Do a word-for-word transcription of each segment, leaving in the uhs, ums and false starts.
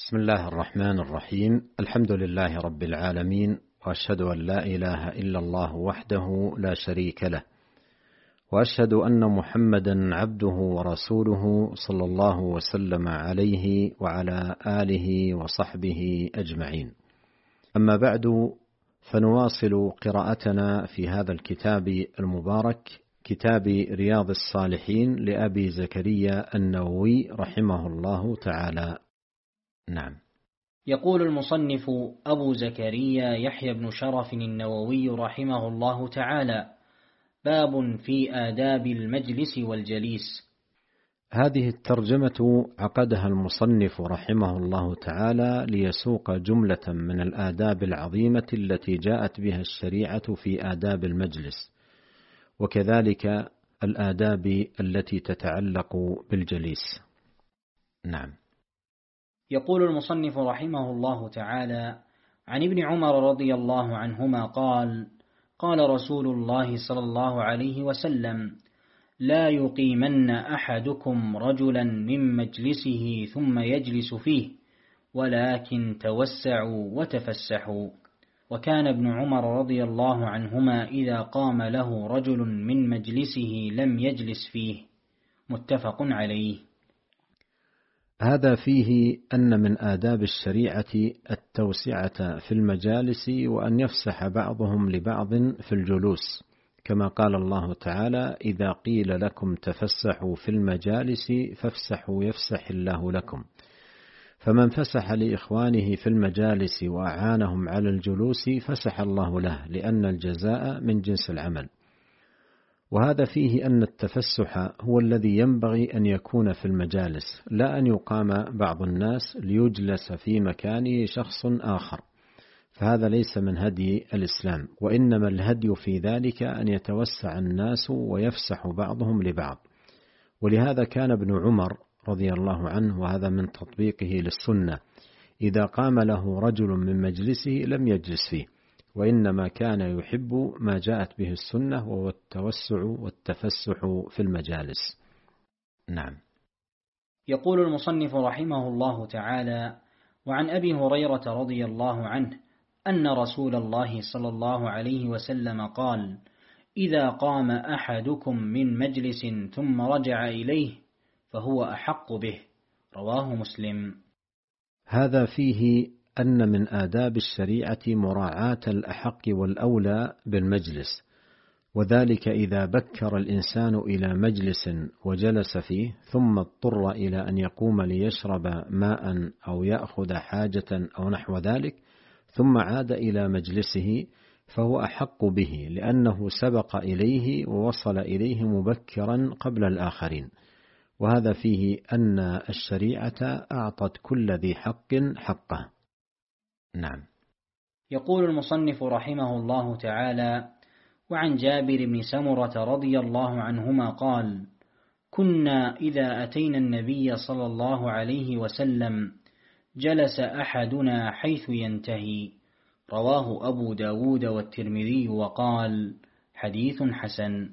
بسم الله الرحمن الرحيم. الحمد لله رب العالمين، وأشهد أن لا إله إلا الله وحده لا شريك له، وأشهد أن محمدا عبده ورسوله صلى الله وسلم عليه وعلى آله وصحبه أجمعين. أما بعد، فنواصل قراءتنا في هذا الكتاب المبارك، كتاب رياض الصالحين لأبي زكريا النووي رحمه الله تعالى. نعم. يقول المصنف أبو زكريا يحيى بن شرف النووي رحمه الله تعالى: باب في آداب المجلس والجليس. هذه الترجمة عقدها المصنف رحمه الله تعالى ليسوق جملة من الآداب العظيمة التي جاءت بها الشريعة في آداب المجلس، وكذلك الآداب التي تتعلق بالجليس. نعم. يقول المصنف رحمه الله تعالى: عن ابن عمر رضي الله عنهما قال: قال رسول الله صلى الله عليه وسلم: لا يقيمن أحدكم رجلا من مجلسه ثم يجلس فيه، ولكن توسعوا وتفسحوا. وكان ابن عمر رضي الله عنهما إذا قام له رجل من مجلسه لم يجلس فيه. متفق عليه. هذا فيه أن من آداب الشريعة التوسعة في المجالس، وأن يفسح بعضهم لبعض في الجلوس، كما قال الله تعالى: إذا قيل لكم تفسحوا في المجالس فافسحوا يفسح الله لكم. فمن فسح لإخوانه في المجالس وأعانهم على الجلوس فسح الله له، لأن الجزاء من جنس العمل. وهذا فيه أن التفسح هو الذي ينبغي أن يكون في المجالس، لا أن يقام بعض الناس ليجلس في مكانه شخص آخر، فهذا ليس من هدي الإسلام، وإنما الهدي في ذلك أن يتوسع الناس ويفسح بعضهم لبعض. ولهذا كان ابن عمر رضي الله عنه، وهذا من تطبيقه للسنة، إذا قام له رجل من مجلسه لم يجلس فيه، وإنما كان يحب ما جاءت به السنة، وهو التوسع والتفسح في المجالس. نعم. يقول المصنف رحمه الله تعالى: وعن أبي هريرة رضي الله عنه أن رسول الله صلى الله عليه وسلم قال: إذا قام أحدكم من مجلس ثم رجع إليه فهو أحق به. رواه مسلم. هذا فيه أن من آداب الشريعة مراعاة الأحق والأولى بالمجلس، وذلك إذا بكر الإنسان إلى مجلس وجلس فيه، ثم اضطر إلى أن يقوم ليشرب ماء أو يأخذ حاجة أو نحو ذلك، ثم عاد إلى مجلسه، فهو أحق به، لأنه سبق إليه ووصل إليه مبكرا قبل الآخرين. وهذا فيه أن الشريعة أعطت كل ذي حق حقه. نعم. يقول المصنف رحمه الله تعالى: وعن جابر بن سمرة رضي الله عنهما قال: كنا إذا أتينا النبي صلى الله عليه وسلم جلس أحدنا حيث ينتهي. رواه أبو داود والترمذي وقال: حديث حسن.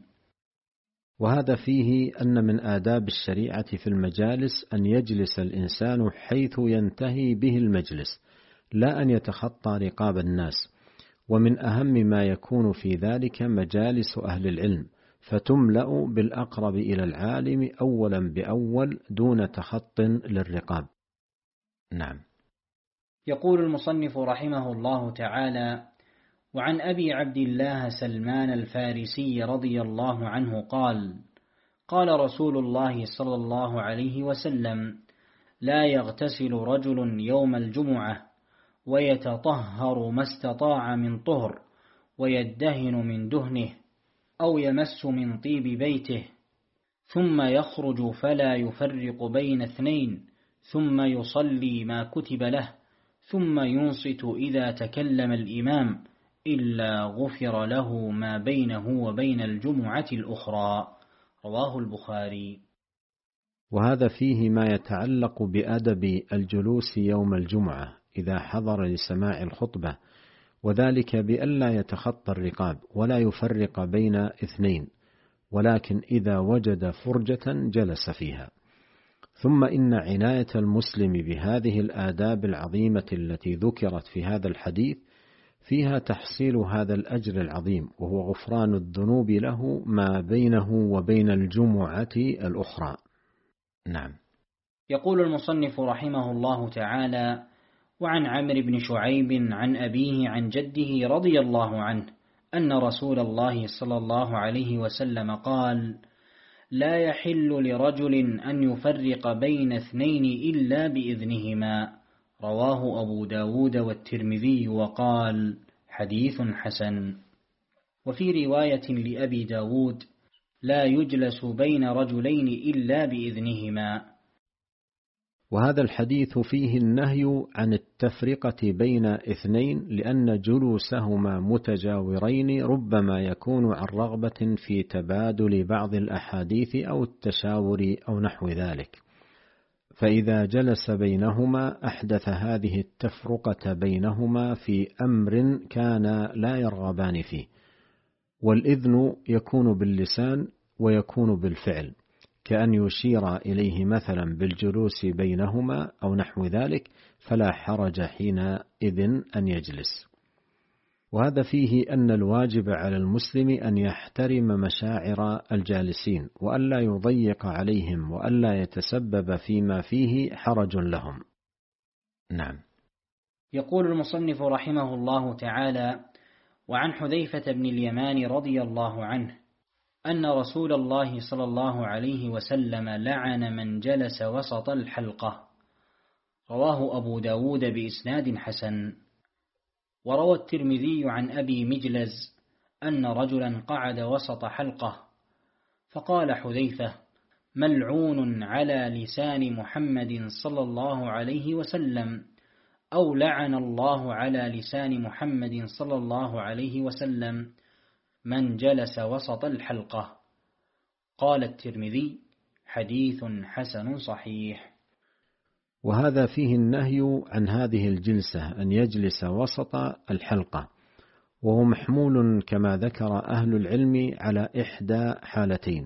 وهذا فيه أن من آداب الشريعة في المجالس أن يجلس الإنسان حيث ينتهي به المجلس، لا أن يتخطى رقاب الناس. ومن أهم ما يكون في ذلك مجالس أهل العلم، فتملأ بالأقرب إلى العالم أولا بأول دون تخط للرقاب. نعم. يقول المصنف رحمه الله تعالى: وعن أبي عبد الله سلمان الفارسي رضي الله عنه قال: قال رسول الله صلى الله عليه وسلم: لا يغتسل رجل يوم الجمعة ويتطهر ما استطاع من طهر، ويدهن من دهنه، أو يمس من طيب بيته، ثم يخرج فلا يفرق بين اثنين، ثم يصلي ما كتب له، ثم ينصت إذا تكلم الإمام، إلا غفر له ما بينه وبين الجمعة الأخرى. رواه البخاري. وهذا فيه ما يتعلق بأدب الجلوس يوم الجمعة إذا حضر لسماع الخطبة، وذلك بألا يتخطى الرقاب ولا يفرق بين اثنين، ولكن إذا وجد فرجة جلس فيها. ثم إن عناية المسلم بهذه الآداب العظيمة التي ذكرت في هذا الحديث فيها تحصيل هذا الأجر العظيم، وهو غفران الذنوب له ما بينه وبين الجمعة الأخرى. نعم. يقول المصنف رحمه الله تعالى: وعن عمرو بن شعيب عن أبيه عن جده رضي الله عنه أن رسول الله صلى الله عليه وسلم قال: لا يحل لرجل أن يفرق بين اثنين إلا بإذنهما. رواه أبو داود والترمذي وقال: حديث حسن. وفي رواية لأبي داود: لا يجلس بين رجلين إلا بإذنهما. وهذا الحديث فيه النهي عن التفرقة بين اثنين، لأن جلوسهما متجاورين ربما يكون عن رغبة في تبادل بعض الأحاديث أو التشاور أو نحو ذلك، فإذا جلس بينهما أحدث هذه التفرقة بينهما في أمر كان لا يرغبان فيه. والإذن يكون باللسان ويكون بالفعل، كأن يشير إليه مثلا بالجلوس بينهما أو نحو ذلك، فلا حرج حينئذ أن يجلس. وهذا فيه أن الواجب على المسلم أن يحترم مشاعر الجالسين، وألا يضيق عليهم، وألا يتسبب فيما فيه حرج لهم. نعم. يقول المصنف رحمه الله تعالى: وعن حذيفة بن اليمان رضي الله عنه أن رسول الله صلى الله عليه وسلم لعن من جلس وسط الحلقة. رواه أبو داود بإسناد حسن. وروى الترمذي عن أبي مجلز أن رجلا قعد وسط حلقة، فقال حذيفة: ملعون على لسان محمد صلى الله عليه وسلم، أو لعن الله على لسان محمد صلى الله عليه وسلم من جلس وسط الحلقة. قال الترمذي: حديث حسن صحيح. وهذا فيه النهي عن هذه الجلسة، أن يجلس وسط الحلقة، وهو محمول كما ذكر أهل العلم على إحدى حالتين: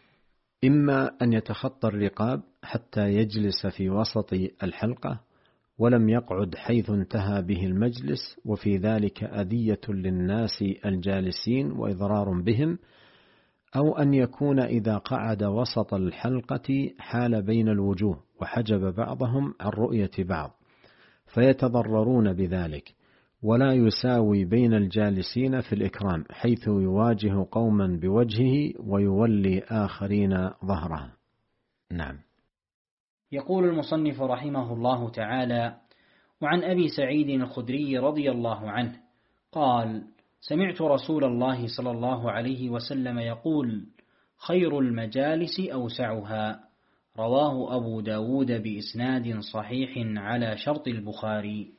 إما أن يتخطى الرقاب حتى يجلس في وسط الحلقة ولم يقعد حيث انتهى به المجلس، وفي ذلك أذية للناس الجالسين وإضرار بهم، أو أن يكون إذا قعد وسط الحلقة حال بين الوجوه وحجب بعضهم عن رؤية بعض فيتضررون بذلك، ولا يساوي بين الجالسين في الإكرام، حيث يواجه قوما بوجهه ويولي آخرين ظهره. نعم. يقول المصنف رحمه الله تعالى: وعن أبي سعيد الخدري رضي الله عنه قال: سمعت رسول الله صلى الله عليه وسلم يقول: خير المجالس أوسعها. رواه أبو داود بإسناد صحيح على شرط البخاري.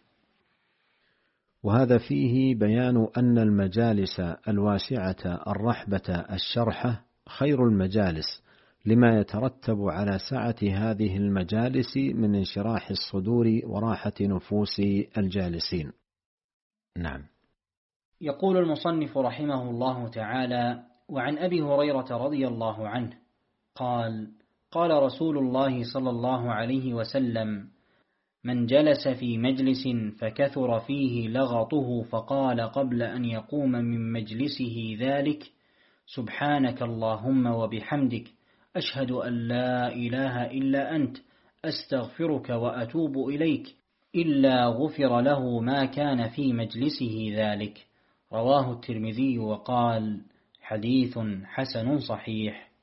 وهذا فيه بيان أن المجالس الواسعة الرحبة الشرحة خير المجالس، لما يترتب على سعة هذه المجالس من انشراح الصدور وراحة نفوس الجالسين. نعم. يقول المصنف رحمه الله تعالى: وعن أبي هريرة رضي الله عنه قال: قال رسول الله صلى الله عليه وسلم: من جلس في مجلس فكثر فيه لغطه فقال قبل أن يقوم من مجلسه ذلك: سبحانك اللهم وبحمدك، أشهد أن لا إله إلا أنت، أستغفرك وأتوب إليك، إلا غفر له ما كان في مجلسه ذلك. رواه الترمذي وقال: حديث حسن صحيح.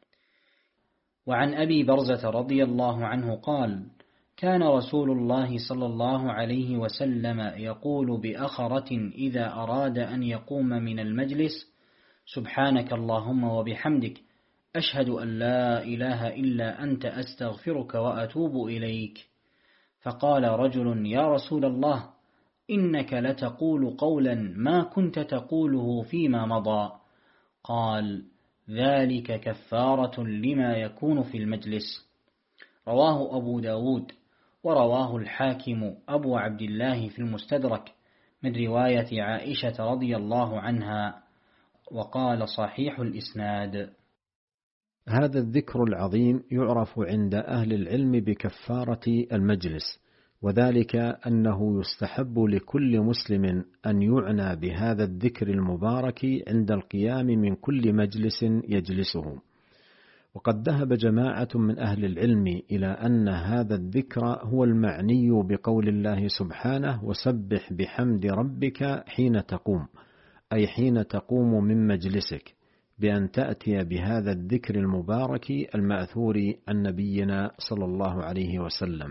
وعن أبي برزة رضي الله عنه قال: كان رسول الله صلى الله عليه وسلم يقول بأخرة إذا أراد أن يقوم من المجلس: سبحانك اللهم وبحمدك، أشهد أن لا إله إلا أنت، أستغفرك وأتوب إليك. فقال رجل: يا رسول الله، إنك لتقول قولا ما كنت تقوله فيما مضى. قال: ذلك كفارة لما يكون في المجلس. رواه أبو داود، ورواه الحاكم أبو عبد الله في المستدرك من رواية عائشة رضي الله عنها، وقال: صحيح الإسناد. هذا الذكر العظيم يعرف عند أهل العلم بكفارة المجلس، وذلك أنه يستحب لكل مسلم أن يعنى بهذا الذكر المبارك عند القيام من كل مجلس يجلسه. وقد ذهب جماعة من أهل العلم إلى أن هذا الذكر هو المعني بقول الله سبحانه: وسبح بحمد ربك حين تقوم، أي حين تقوم من مجلسك، بأن تأتي بهذا الذكر المبارك المأثور عن نبينا صلى الله عليه وسلم.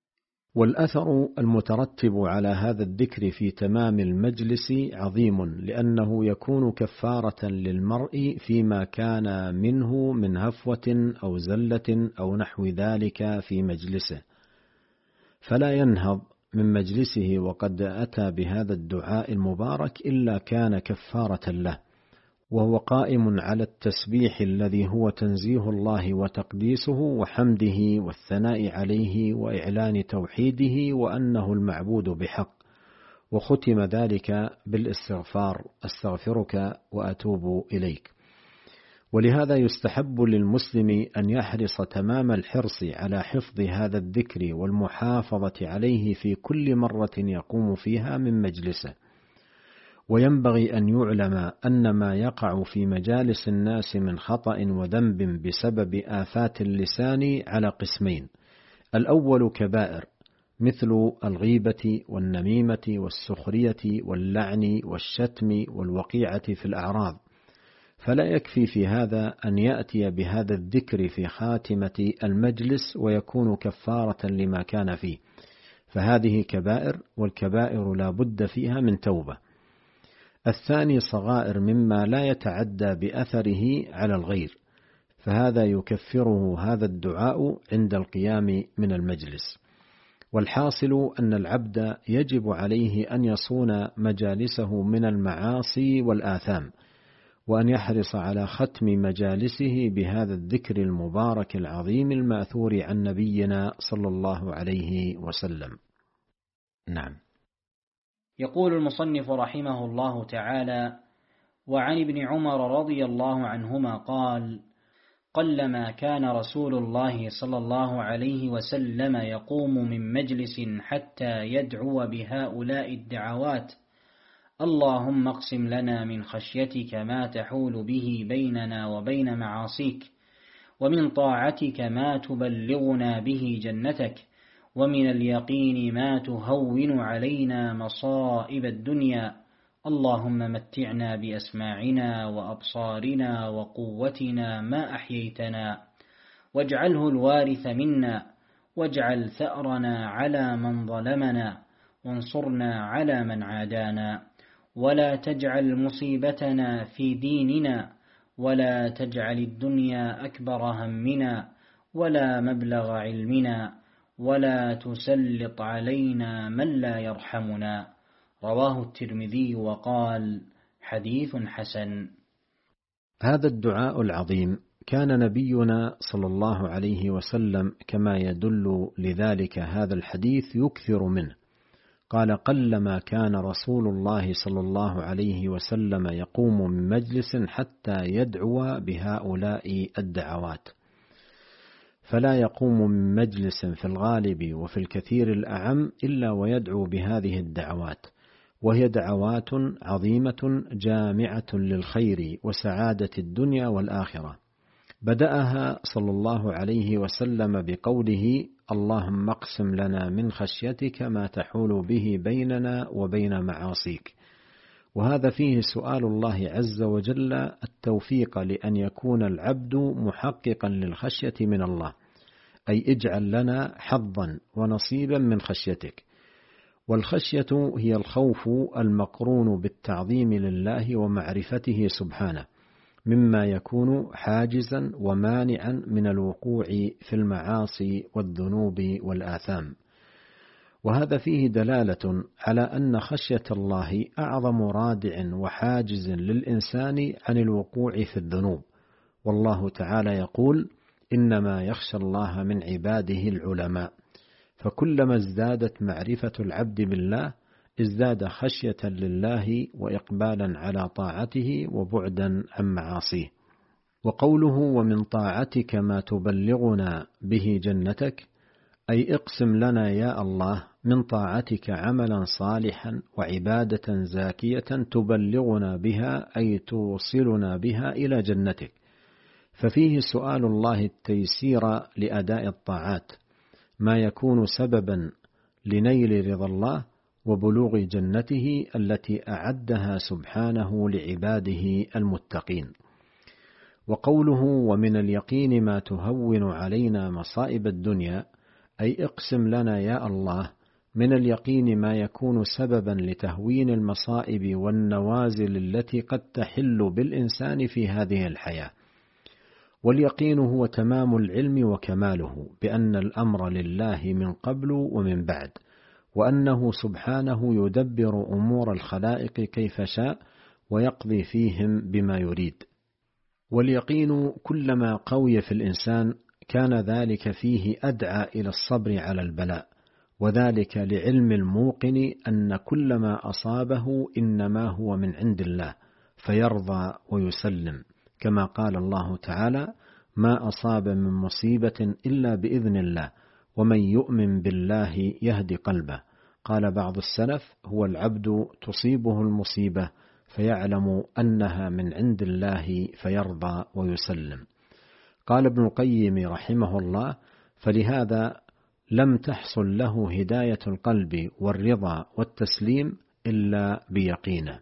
والأثر المترتب على هذا الذكر في تمام المجلس عظيم، لأنه يكون كفارة للمرء فيما كان منه من هفوة أو زلة أو نحو ذلك في مجلسه، فلا ينهض من مجلسه وقد أتى بهذا الدعاء المبارك إلا كان كفارة له، وهو قائم على التسبيح الذي هو تنزيه الله وتقديسه وحمده والثناء عليه وإعلان توحيده وأنه المعبود بحق، وختم ذلك بالاستغفار: أستغفرك وأتوب إليك. ولهذا يستحب للمسلم أن يحرص تمام الحرص على حفظ هذا الذكر والمحافظة عليه في كل مرة يقوم فيها من مجلسه. وينبغي أن يعلم أن ما يقع في مجالس الناس من خطأ وذنب بسبب آفات اللسان على قسمين: الأول كبائر مثل الغيبة والنميمة والسخرية واللعن والشتم والوقيعة في الأعراض، فلا يكفي في هذا أن يأتي بهذا الذكر في خاتمة المجلس ويكون كفارة لما كان فيه، فهذه كبائر، والكبائر لا بد فيها من توبة. الثاني صغائر مما لا يتعدى بأثره على الغير، فهذا يكفره هذا الدعاء عند القيام من المجلس. والحاصل أن العبد يجب عليه أن يصون مجالسه من المعاصي والآثام، وأن يحرص على ختم مجالسه بهذا الذكر المبارك العظيم المأثور عن نبينا صلى الله عليه وسلم. نعم. يقول المصنف رحمه الله تعالى: وعن ابن عمر رضي الله عنهما قال: قلما كان رسول الله صلى الله عليه وسلم يقوم من مجلس حتى يدعو بهؤلاء الدعوات: اللهم اقسم لنا من خشيتك ما تحول به بيننا وبين معاصيك، ومن طاعتك ما تبلغنا به جنتك، ومن اليقين ما تهون علينا مصائب الدنيا، اللهم متعنا بأسماعنا وأبصارنا وقوتنا ما أحييتنا، واجعله الوارث منا، واجعل ثأرنا على من ظلمنا، وانصرنا على من عادانا، ولا تجعل مصيبتنا في ديننا، ولا تجعل الدنيا أكبر همنا ولا مبلغ علمنا، ولا تسلط علينا من لا يرحمنا. رواه الترمذي وقال: حديث حسن. هذا الدعاء العظيم كان نبينا صلى الله عليه وسلم كما يدل لذلك هذا الحديث يكثر منه. قال: قلما كان رسول الله صلى الله عليه وسلم يقوم من مجلس حتى يدعو بهؤلاء الدعوات، فلا يقوم من مجلس في الغالب وفي الكثير الأعم إلا ويدعو بهذه الدعوات، وهي دعوات عظيمة جامعة للخير وسعادة الدنيا والآخرة. بدأها صلى الله عليه وسلم بقوله: اللهم اقسم لنا من خشيتك ما تحول به بيننا وبين معاصيك. وهذا فيه سؤال الله عز وجل التوفيق لأن يكون العبد محققا للخشية من الله، أي اجعل لنا حظا ونصيبا من خشيتك. والخشية هي الخوف المقرون بالتعظيم لله ومعرفته سبحانه، مما يكون حاجزا ومانعا من الوقوع في المعاصي والذنوب والآثام. وهذا فيه دلالة على أن خشية الله أعظم رادع وحاجز للإنسان عن الوقوع في الذنوب. والله تعالى يقول: إنما يخشى الله من عباده العلماء. فكلما ازدادت معرفة العبد بالله ازداد خشية لله وإقبالا على طاعته وبعدا عن معاصيه. وقوله ومن طاعتك ما تبلغنا به جنتك، أي اقسم لنا يا الله من طاعتك عملا صالحا وعبادة زاكية تبلغنا بها، أي توصلنا بها إلى جنتك. ففيه سؤال الله التيسير لأداء الطاعات، ما يكون سببا لنيل رضا الله وبلوغ جنته التي أعدها سبحانه لعباده المتقين. وقوله ومن اليقين ما تهون علينا مصائب الدنيا، أي اقسم لنا يا الله من اليقين ما يكون سببا لتهوين المصائب والنوازل التي قد تحل بالإنسان في هذه الحياة. واليقين هو تمام العلم وكماله بأن الأمر لله من قبل ومن بعد، وأنه سبحانه يدبر أمور الخلائق كيف شاء ويقضي فيهم بما يريد. واليقين كلما قوي في الإنسان كان ذلك فيه أدعى إلى الصبر على البلاء، وذلك لعلم الموقن أن كل ما أصابه إنما هو من عند الله فيرضى ويسلم، كما قال الله تعالى ما أصاب من مصيبة إلا بإذن الله ومن يؤمن بالله يهدي قلبه. قال بعض السلف هو العبد تصيبه المصيبة فيعلم أنها من عند الله فيرضى ويسلم. قال ابن القيم رحمه الله فلهذا لم تحصل له هداية القلب والرضا والتسليم إلا بيقينه.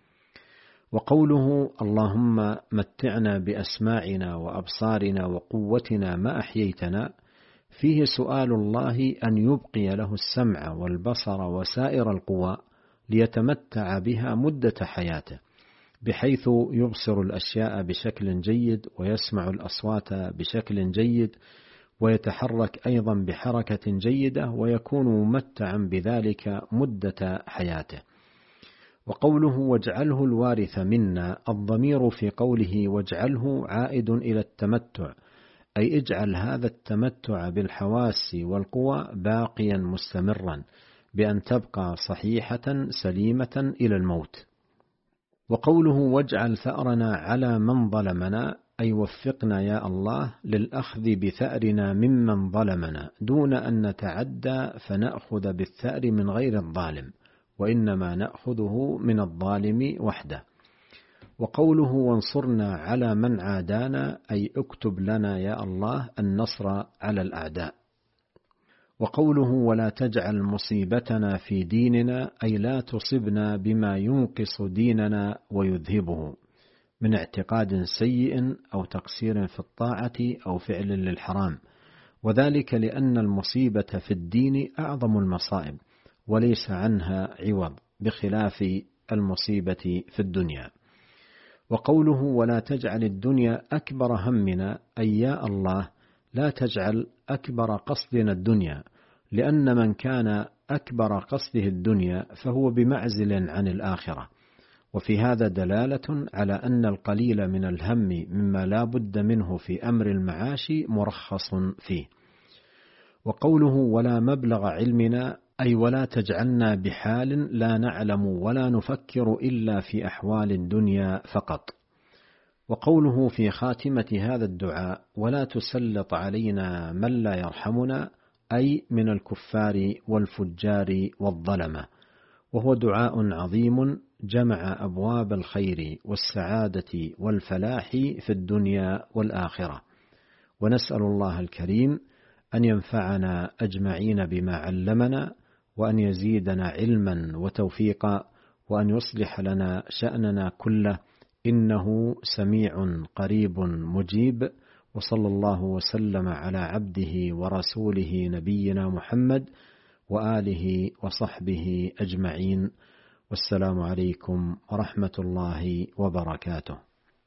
وقوله اللهم متعنا بأسماعنا وأبصارنا وقوتنا ما أحييتنا، فيه سؤال الله أن يبقي له السمع والبصر وسائر القوى ليتمتع بها مدة حياته، بحيث يبصر الأشياء بشكل جيد ويسمع الأصوات بشكل جيد ويتحرك أيضا بحركة جيدة ويكون ممتعا بذلك مدة حياته. وقوله واجعله الوارث منا، الضمير في قوله واجعله عائد إلى التمتع، أي اجعل هذا التمتع بالحواس والقوى باقيا مستمرا بأن تبقى صحيحة سليمة إلى الموت. وقوله واجعل ثأرنا على من ظلمنا، أي وفقنا يا الله للأخذ بثأرنا ممن ظلمنا دون أن نتعدى فنأخذ بالثأر من غير الظالم، وإنما نأخذه من الظالم وحده. وقوله وانصرنا على من عادانا، أي اكتب لنا يا الله النصر على الأعداء. وقوله ولا تجعل مصيبتنا في ديننا، أي لا تصبنا بما ينقص ديننا ويذهبه من اعتقاد سيء أو تقصير في الطاعة أو فعل للحرام، وذلك لأن المصيبة في الدين أعظم المصائب وليس عنها عوض بخلاف المصيبة في الدنيا. وقوله ولا تجعل الدنيا أكبر همنا، أي يا الله لا تجعل أكبر قصدنا الدنيا، لأن من كان أكبر قصده الدنيا فهو بمعزل عن الآخرة. وفي هذا دلالة على أن القليل من الهم مما لا بد منه في أمر المعاش مرخص فيه. وقوله ولا مبلغ علمنا، أي ولا تجعلنا بحال لا نعلم ولا نفكر إلا في أحوال الدنيا فقط. وقوله في خاتمة هذا الدعاء ولا تسلط علينا من لا يرحمنا، أي من الكفار والفجار والظلمة، وهو دعاء عظيم جمع أبواب الخير والسعادة والفلاح في الدنيا والآخرة. ونسأل الله الكريم أن ينفعنا أجمعين بما علمنا، وأن يزيدنا علما وتوفيقا، وأن يصلح لنا شأننا كله، إنه سميع قريب مجيب. وصلى الله وسلم على عبده ورسوله نبينا محمد وآله وصحبه أجمعين، والسلام عليكم ورحمة الله وبركاته.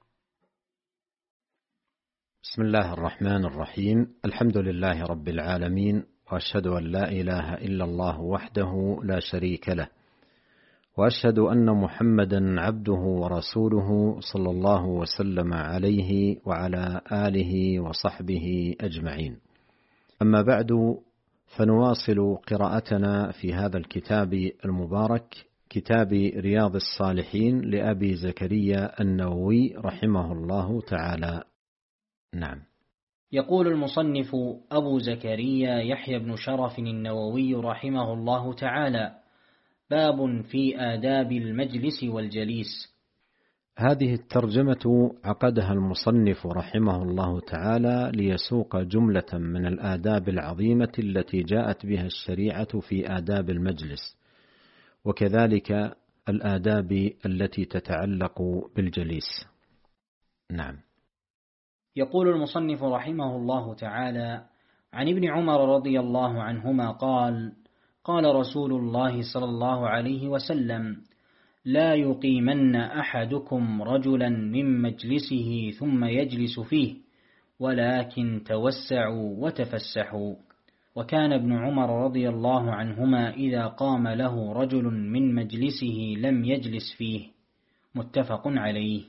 بسم الله الرحمن الرحيم، الحمد لله رب العالمين، وأشهد أن لا إله إلا الله وحده لا شريك له، وأشهد أن محمدا عبده ورسوله صلى الله وسلم عليه وعلى آله وصحبه أجمعين. أما بعد، فنواصل قراءتنا في هذا الكتاب المبارك، كتاب رياض الصالحين لأبي زكريا النووي رحمه الله تعالى. نعم. يقول المصنف أبو زكريا يحيى بن شرف النووي رحمه الله تعالى: باب في آداب المجلس والجليس. هذه الترجمة عقدها المصنف رحمه الله تعالى ليسوق جملة من الآداب العظيمة التي جاءت بها الشريعة في آداب المجلس، وكذلك الآداب التي تتعلق بالجليس. نعم. يقول المصنف رحمه الله تعالى: عن ابن عمر رضي الله عنهما قال: قال رسول الله صلى الله عليه وسلم: لا يقيمن أحدكم رجلا من مجلسه ثم يجلس فيه، ولكن توسعوا وتفسحوا. وكان ابن عمر رضي الله عنهما إذا قام له رجل من مجلسه لم يجلس فيه. متفق عليه.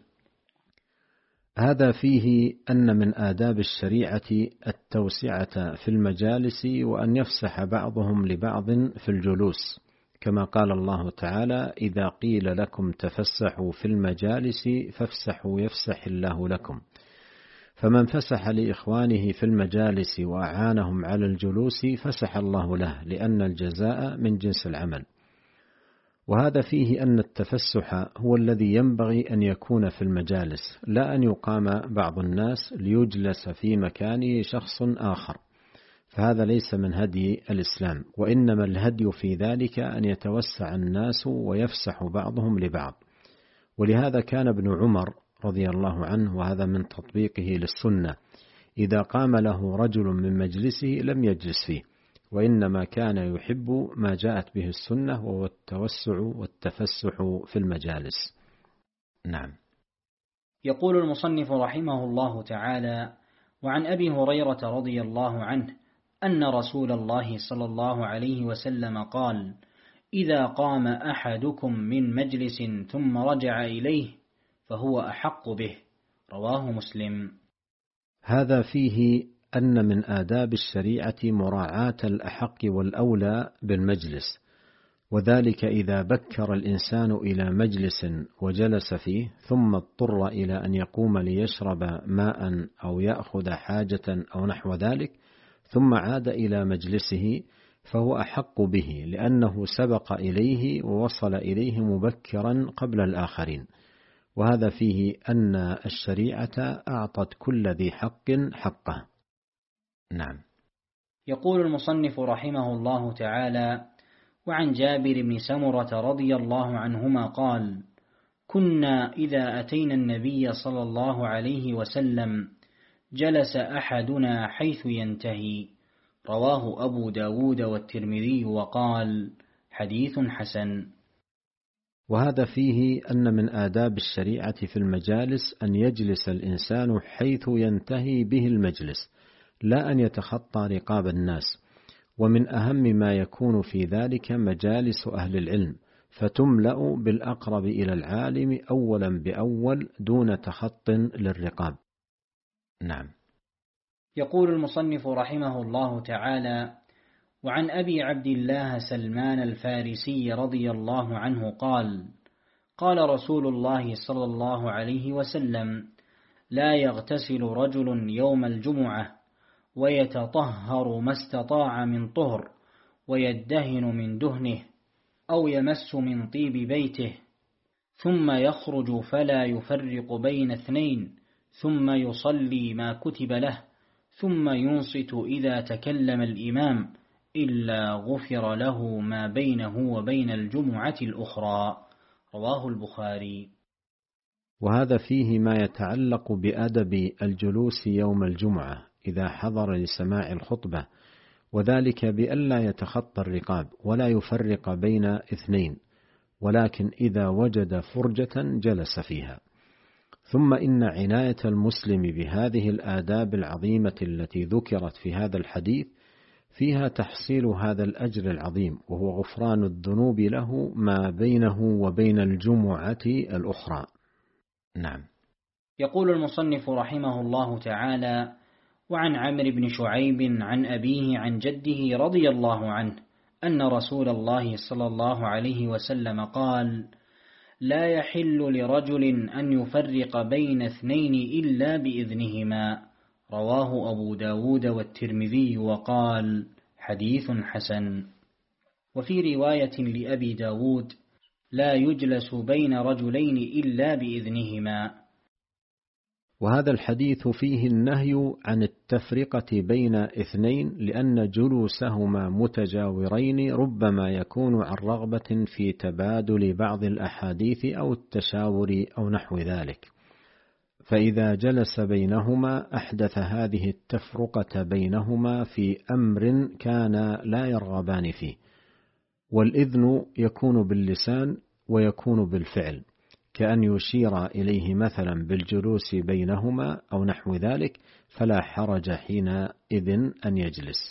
هذا فيه أن من آداب الشريعة التوسعة في المجالس، وأن يفسح بعضهم لبعض في الجلوس، كما قال الله تعالى: إذا قيل لكم تفسحوا في المجالس فافسحوا يفسح الله لكم. فمن فسح لإخوانه في المجالس وأعانهم على الجلوس فسح الله له، لأن الجزاء من جنس العمل. وهذا فيه أن التفسح هو الذي ينبغي أن يكون في المجالس، لا أن يقام بعض الناس ليجلس في مكانه شخص آخر، فهذا ليس من هدي الإسلام، وإنما الهدي في ذلك أن يتوسع الناس ويفسح بعضهم لبعض. ولهذا كان ابن عمر رضي الله عنه، وهذا من تطبيقه للسنة، إذا قام له رجل من مجلسه لم يجلس فيه، وإنما كان يحب ما جاءت به السنة، وهو التوسع والتفسح في المجالس. نعم. يقول المصنف رحمه الله تعالى: وعن أبي هريرة رضي الله عنه أن رسول الله صلى الله عليه وسلم قال: إذا قام أحدكم من مجلس ثم رجع إليه فهو أحق به. رواه مسلم. هذا فيه أن من آداب الشريعة مراعاة الأحق والأولى بالمجلس، وذلك إذا بكر الإنسان إلى مجلس وجلس فيه ثم اضطر إلى أن يقوم ليشرب ماء أو يأخذ حاجة أو نحو ذلك، ثم عاد إلى مجلسه، فهو أحق به، لأنه سبق إليه ووصل إليه مبكرا قبل الآخرين. وهذا فيه أن الشريعة أعطت كل ذي حق حقه. نعم. يقول المصنف رحمه الله تعالى: وعن جابر بن سمرة رضي الله عنهما قال: كنا إذا أتينا النبي صلى الله عليه وسلم جلس أحدنا حيث ينتهي. رواه أبو داود والترمذي وقال: حديث حسن. وهذا فيه أن من آداب الشريعة في المجالس أن يجلس الإنسان حيث ينتهي به المجلس، لا أن يتخطى رقاب الناس. ومن أهم ما يكون في ذلك مجالس أهل العلم، فتملأ بالأقرب إلى العالم أولا بأول دون تخط للرقاب. نعم. يقول المصنف رحمه الله تعالى: وعن أبي عبد الله سلمان الفارسي رضي الله عنه قال: قال رسول الله صلى الله عليه وسلم: لا يغتسل رجل يوم الجمعة ويتطهر ما استطاع من طهر، ويدهن من دهنه، أو يمس من طيب بيته، ثم يخرج فلا يفرق بين اثنين، ثم يصلي ما كتب له، ثم ينصت إذا تكلم الإمام، إلا غفر له ما بينه وبين الجمعة الأخرى. رواه البخاري. وهذا فيه ما يتعلق بأدب الجلوس يوم الجمعة إذا حضر لسماع الخطبة، وذلك بألا يتخطى الرقاب ولا يفرق بين اثنين، ولكن إذا وجد فرجة جلس فيها. ثم إن عناية المسلم بهذه الآداب العظيمة التي ذكرت في هذا الحديث فيها تحصيل هذا الأجر العظيم، وهو غفران الذنوب له ما بينه وبين الجمعة الأخرى. نعم. يقول المصنف رحمه الله تعالى: وعن عمرو بن شعيب عن أبيه عن جده رضي الله عنه أن رسول الله صلى الله عليه وسلم قال: لا يحل لرجل أن يفرق بين اثنين إلا بإذنهما. رواه أبو داود والترمذي وقال حديث حسن. وفي رواية لأبي داود لا يجلس بين رجلين إلا بإذنهما. وهذا الحديث فيه النهي عن التفرقة بين اثنين، لأن جلوسهما متجاورين ربما يكون عن رغبة في تبادل بعض الأحاديث أو التشاور أو نحو ذلك، فإذا جلس بينهما أحدث هذه التفرقة بينهما في أمر كان لا يرغبان فيه. والإذن يكون باللسان ويكون بالفعل، كأن يشير إليه مثلا بالجلوس بينهما أو نحو ذلك، فلا حرج حينئذ أن يجلس.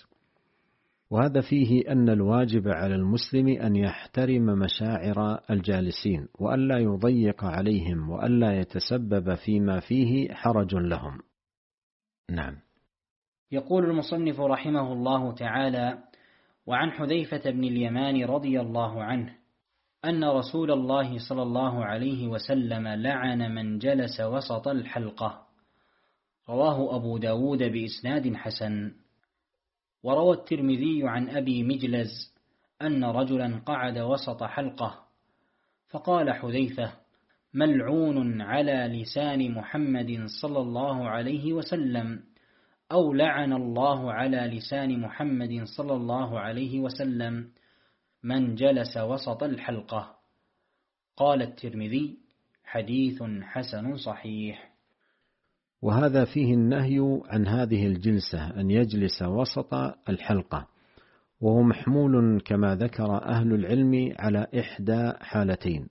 وهذا فيه أن الواجب على المسلم أن يحترم مشاعر الجالسين، وألا يضيق عليهم، وألا يتسبب فيما فيه حرج لهم. نعم. يقول المصنف رحمه الله تعالى: وعن حذيفة بن اليمان رضي الله عنه أن رسول الله صلى الله عليه وسلم لعن من جلس وسط الحلقة. رواه أبو داود بإسناد حسن. وروى الترمذي عن أبي مجلز أن رجلا قعد وسط حلقة، فقال حذيفة: ملعون على لسان محمد صلى الله عليه وسلم، أو لعن الله على لسان محمد صلى الله عليه وسلم من جلس وسط الحلقة. قال الترمذي: حديث حسن صحيح. وهذا فيه النهي عن هذه الجلسة، أن يجلس وسط الحلقة، وهو محمول كما ذكر أهل العلم على إحدى حالتين: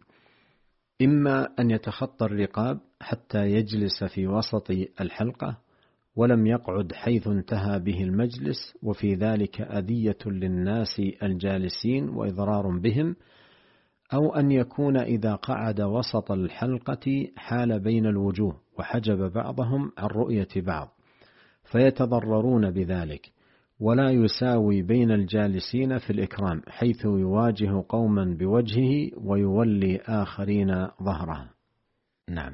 إما أن يتخطى الرقاب حتى يجلس في وسط الحلقة ولم يقعد حيث انتهى به المجلس، وفي ذلك أذية للناس الجالسين وإضرار بهم، أو أن يكون إذا قعد وسط الحلقة حال بين الوجوه وحجب بعضهم عن رؤية بعض فيتضررون بذلك، ولا يساوي بين الجالسين في الإكرام، حيث يواجه قوما بوجهه ويولي آخرين ظهره. نعم.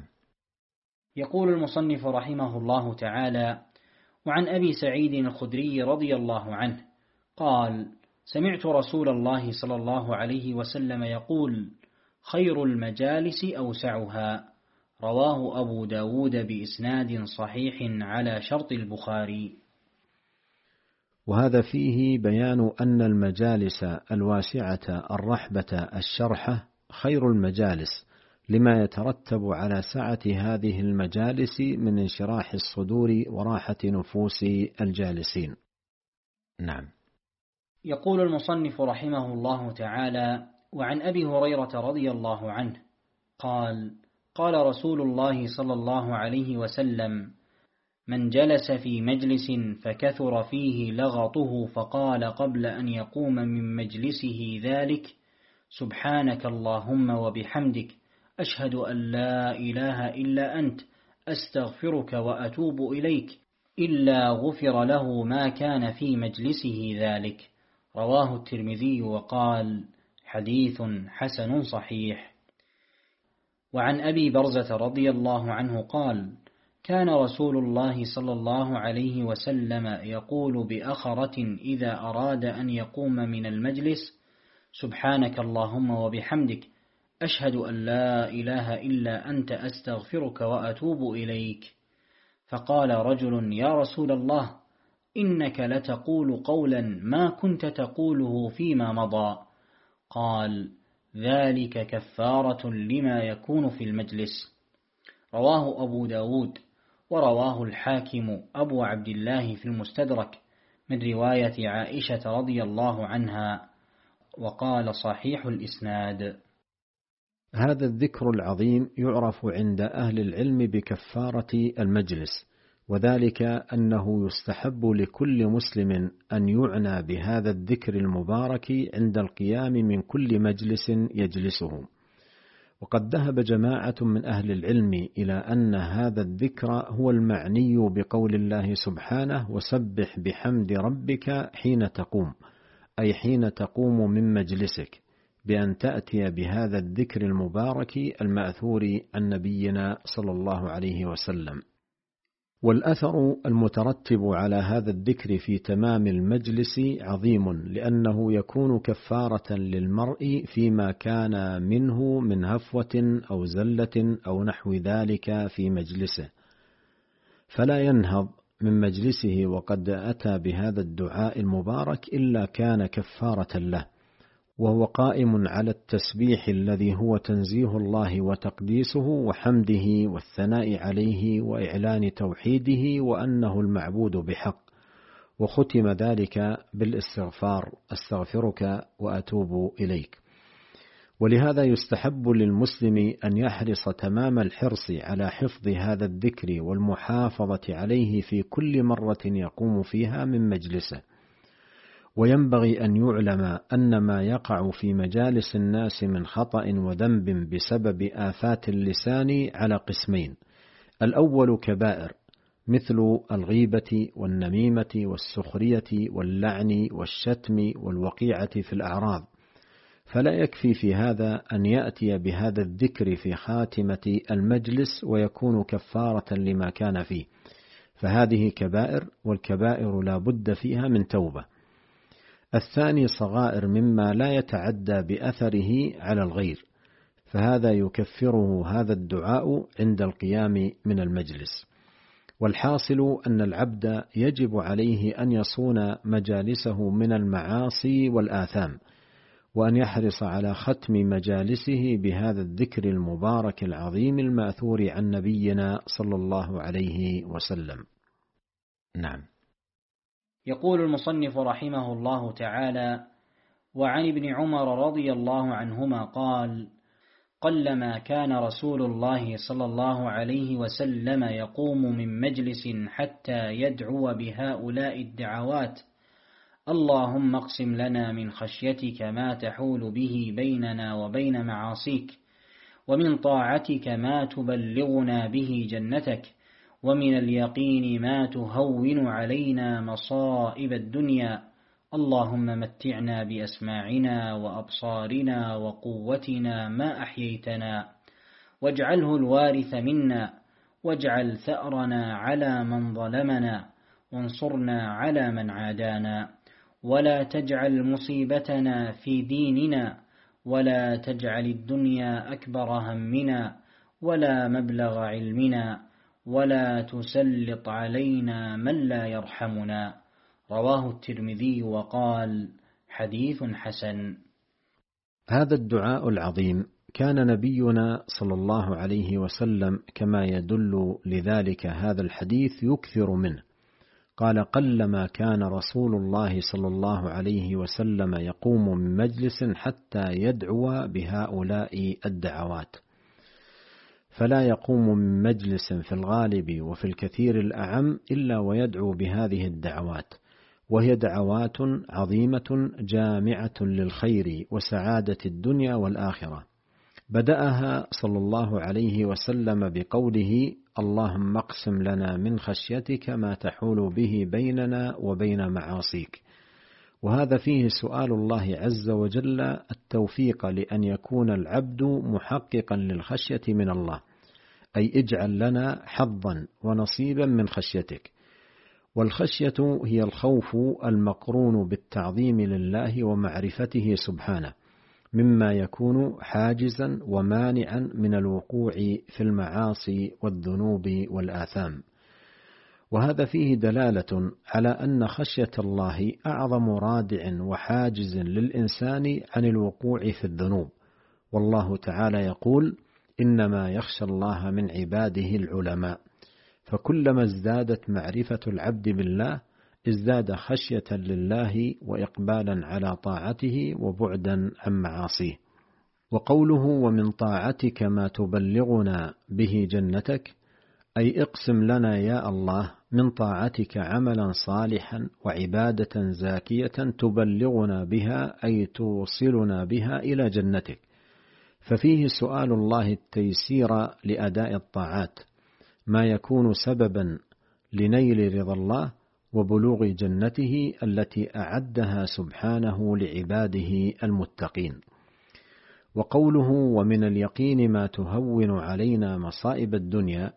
يقول المصنف رحمه الله تعالى: وعن أبي سعيد الخدري رضي الله عنه قال: سمعت رسول الله صلى الله عليه وسلم يقول: خير المجالس أوسعها. رواه أبو داود بإسناد صحيح على شرط البخاري. وهذا فيه بيان أن المجالس الواسعة الرحبة الشرحة خير المجالس، لما يترتب على سعة هذه المجالس من انشراح الصدور وراحة نفوس الجالسين. نعم. يقول المصنف رحمه الله تعالى: وعن أبي هريرة رضي الله عنه قال: قال رسول الله صلى الله عليه وسلم: من جلس في مجلس فكثر فيه لغطه فقال قبل أن يقوم من مجلسه ذلك: سبحانك اللهم وبحمدك، أشهد أن لا إله إلا أنت، أستغفرك وأتوب إليك، إلا غفر له ما كان في مجلسه ذلك. رواه الترمذي وقال: حديث حسن صحيح. وعن أبي برزة رضي الله عنه قال: كان رسول الله صلى الله عليه وسلم يقول بأخرة إذا أراد أن يقوم من المجلس: سبحانك اللهم وبحمدك، أشهد أن لا إله إلا أنت، أستغفرك وأتوب إليك. فقال رجل: يا رسول الله، إنك لتقول قولا ما كنت تقوله فيما مضى. قال: ذلك كفارة لما يكون في المجلس. رواه أبو داود، ورواه الحاكم أبو عبد الله في المستدرك من رواية عائشة رضي الله عنها، وقال: صحيح الإسناد. هذا الذكر العظيم يعرف عند أهل العلم بكفارة المجلس، وذلك أنه يستحب لكل مسلم أن يعنى بهذا الذكر المبارك عند القيام من كل مجلس يجلسه. وقد ذهب جماعة من أهل العلم إلى أن هذا الذكر هو المعني بقول الله سبحانه: وسبح بحمد ربك حين تقوم، أي حين تقوم من مجلسك، بأن تأتي بهذا الذكر المبارك المأثور عن نبينا صلى الله عليه وسلم. والأثر المترتب على هذا الذكر في تمام المجلس عظيم، لأنه يكون كفارة للمرء فيما كان منه من هفوة أو زلة أو نحو ذلك في مجلسه، فلا ينهض من مجلسه وقد أتى بهذا الدعاء المبارك إلا كان كفارة له، وهو قائم على التسبيح الذي هو تنزيه الله وتقديسه وحمده والثناء عليه وإعلان توحيده وأنه المعبود بحق، وختم ذلك بالاستغفار: أستغفرك وأتوب إليك. ولهذا يستحب للمسلم أن يحرص تمام الحرص على حفظ هذا الذكر والمحافظة عليه في كل مرة يقوم فيها من مجلسه. وينبغي أن يعلم أن ما يقع في مجالس الناس من خطأ وذنب بسبب آفات اللسان على قسمين: الأول كبائر مثل الغيبة والنميمة والسخرية واللعن والشتم والوقيعة في الأعراض، فلا يكفي في هذا أن يأتي بهذا الذكر في خاتمة المجلس ويكون كفارة لما كان فيه، فهذه كبائر، والكبائر لا بد فيها من توبة. الثاني صغائر مما لا يتعدى بأثره على الغير، فهذا يكفره هذا الدعاء عند القيام من المجلس. والحاصل أن العبد يجب عليه أن يصون مجالسه من المعاصي والآثام، وأن يحرص على ختم مجالسه بهذا الذكر المبارك العظيم المأثور عن نبينا صلى الله عليه وسلم. نعم. يقول المصنف رحمه الله تعالى: وعن ابن عمر رضي الله عنهما قال: قلما كان رسول الله صلى الله عليه وسلم يقوم من مجلس حتى يدعو بهؤلاء الدعوات: اللهم اقسم لنا من خشيتك ما تحول به بيننا وبين معاصيك، ومن طاعتك ما تبلغنا به جنتك، ومن اليقين ما تهون علينا مصائب الدنيا، اللهم متعنا بأسماعنا وأبصارنا وقوتنا ما أحييتنا، واجعله الوارث منا، واجعل ثأرنا على من ظلمنا، وانصرنا على من عادانا، ولا تجعل مصيبتنا في ديننا، ولا تجعل الدنيا أكبر همنا ولا مبلغ علمنا، ولا تسلط علينا من لا يرحمنا. رواه الترمذي وقال: حديث حسن. هذا الدعاء العظيم كان نبينا صلى الله عليه وسلم كما يدل لذلك هذا الحديث يكثر منه. قال: قلما كان رسول الله صلى الله عليه وسلم يقوم من مجلس حتى يدعو بهؤلاء الدعوات، فلا يقوم من مجلس في الغالب وفي الكثير الأعم إلا ويدعو بهذه الدعوات، وهي دعوات عظيمة جامعة للخير وسعادة الدنيا والآخرة. بدأها صلى الله عليه وسلم بقوله: اللهم اقسم لنا من خشيتك ما تحول به بيننا وبين معاصيك، وهذا فيه سؤال الله عز وجل التوفيق لأن يكون العبد محققا للخشية من الله، أي اجعل لنا حظا ونصيبا من خشيتك. والخشية هي الخوف المقرون بالتعظيم لله ومعرفته سبحانه، مما يكون حاجزا ومانعا من الوقوع في المعاصي والذنوب والآثام. وهذا فيه دلالة على أن خشية الله أعظم رادع وحاجز للإنسان عن الوقوع في الذنوب، والله تعالى يقول: إنما يخشى الله من عباده العلماء. فكلما ازدادت معرفة العبد بالله ازداد خشية لله وإقبالا على طاعته وبعدا عن معاصيه. وقوله: ومن طاعتك ما تبلغنا به جنتك، أي اقسم لنا يا الله من طاعتك عملا صالحا وعبادة زاكية تبلغنا بها، أي توصلنا بها إلى جنتك. ففيه سؤال الله التيسير لأداء الطاعات، ما يكون سببا لنيل رضا الله وبلوغ جنته التي أعدها سبحانه لعباده المتقين. وقوله: ومن اليقين ما تهون علينا مصائب الدنيا،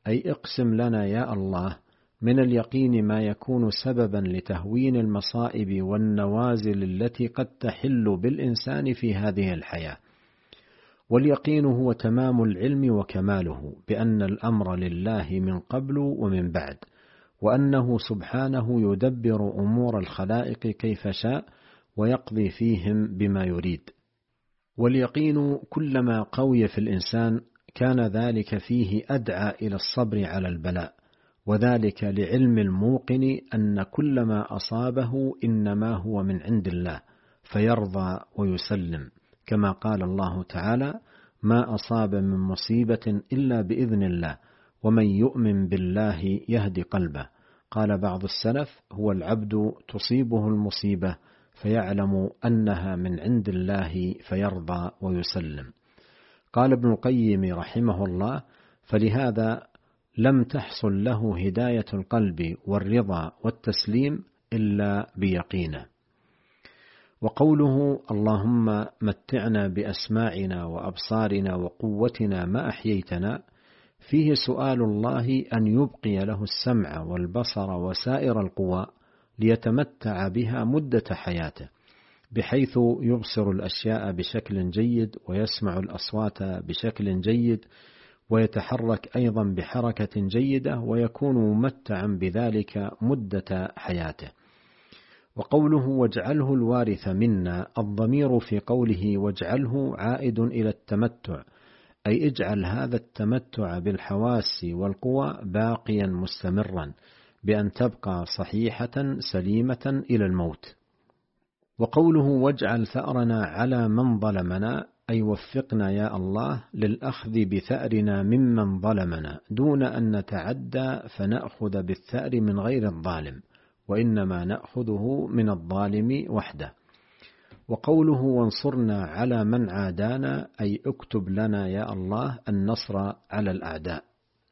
أي اقسم لنا يا الله من اليقين ما يكون سببا لتهوين المصائب والنوازل التي قد تحل بالإنسان في هذه الحياة. واليقين هو تمام العلم وكماله بأن الأمر لله من قبل ومن بعد، وأنه سبحانه يدبر أمور الخلائق كيف شاء ويقضي فيهم بما يريد. واليقين كلما قوي في الإنسان كان ذلك فيه أدعى إلى الصبر على البلاء، وذلك لعلم الموقن أن كل ما أصابه إنما هو من عند الله فيرضى ويسلم، كما قال الله تعالى: ما أصاب من مصيبة إلا بإذن الله ومن يؤمن بالله يهدي قلبه. قال بعض السلف: هو العبد تصيبه المصيبة فيعلم أنها من عند الله فيرضى ويسلم. قال ابن القيم رحمه الله: فلهذا لم تحصل له هداية القلب والرضا والتسليم إلا بيقينه. وقوله: اللهم متعنا بأسماعنا وأبصارنا وقوتنا ما أحييتنا، فيه سؤال الله أن يبقي له السمع والبصر وسائر القوى ليتمتع بها مدة حياته، بحيث يبصر الأشياء بشكل جيد ويسمع الأصوات بشكل جيد ويتحرك أيضا بحركة جيدة ويكون ممتعا بذلك مدة حياته. وقوله: واجعله الوارث منا، الضمير في قوله واجعله عائد إلى التمتع، أي اجعل هذا التمتع بالحواس والقوى باقيا مستمرا بأن تبقى صحيحة سليمة إلى الموت. وقوله: واجعل ثأرنا على من ظلمنا، أي وفقنا يا الله للأخذ بثأرنا ممن ظلمنا دون أن نتعدى فنأخذ بالثأر من غير الظالم، وإنما نأخذه من الظالم وحده. وقوله: وانصرنا على من عادانا، أي اكتب لنا يا الله النصر على الأعداء.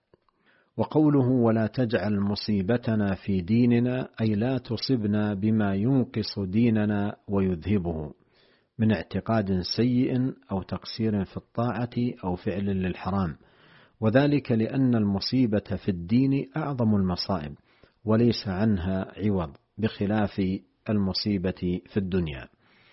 وقوله: ولا تجعل مصيبتنا في ديننا، أي لا تصبنا بما ينقص ديننا ويذهبه من اعتقاد سيء أو تقصير في الطاعة أو فعل للحرام، وذلك لأن المصيبة في الدين أعظم المصائب وليس عنها عوض، بخلاف المصيبة في الدنيا.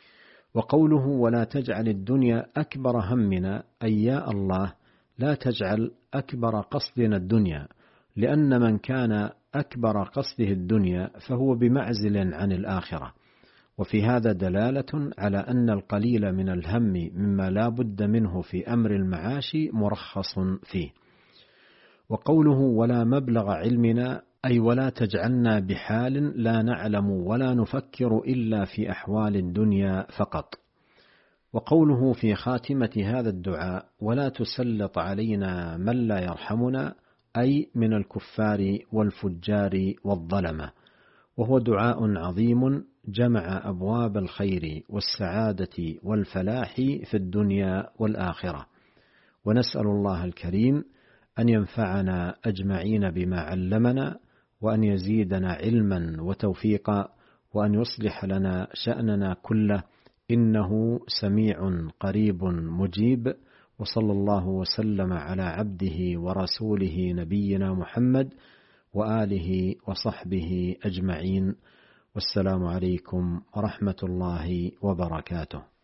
وقوله: ولا تجعل الدنيا أكبر همنا، أي يا الله لا تجعل أكبر قصدنا الدنيا، لأن من كان أكبر قصده الدنيا فهو بمعزل عن الآخرة. وفي هذا دلالة على أن القليل من الهم مما لا بد منه في أمر المعاش مرخص فيه. وقوله: ولا مبلغ علمنا، أي ولا تجعلنا بحال لا نعلم ولا نفكر إلا في أحوال الدنيا فقط. وقوله في خاتمة هذا الدعاء: ولا تسلط علينا من لا يرحمنا، أي من الكفار والفجار والظلمة. وهو دعاء عظيم جمع أبواب الخير والسعادة والفلاح في الدنيا والآخرة. ونسأل الله الكريم أن ينفعنا أجمعين بما علمنا، وأن يزيدنا علما وتوفيقا، وأن يصلح لنا شأننا كله، إنه سميع قريب مجيب. وصلى الله وسلم على عبده ورسوله نبينا محمد وآله وصحبه أجمعين، والسلام عليكم ورحمة الله وبركاته.